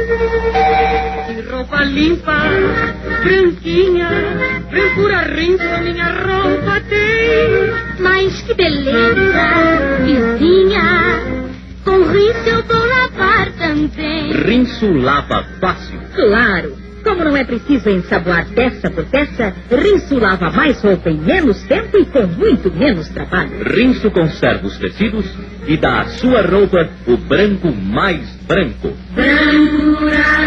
Que roupa limpa, branquinha, brancura rinco a minha roupa tem. Mas que beleza, vizinha, com rinço eu vou lavar também. Rinço lava fácil. Claro, como não é preciso ensaboar peça por peça, Rinço lava mais roupa em menos tempo e com muito menos trabalho. Rinço conserva os tecidos e dá à sua roupa o branco mais branco. Brancura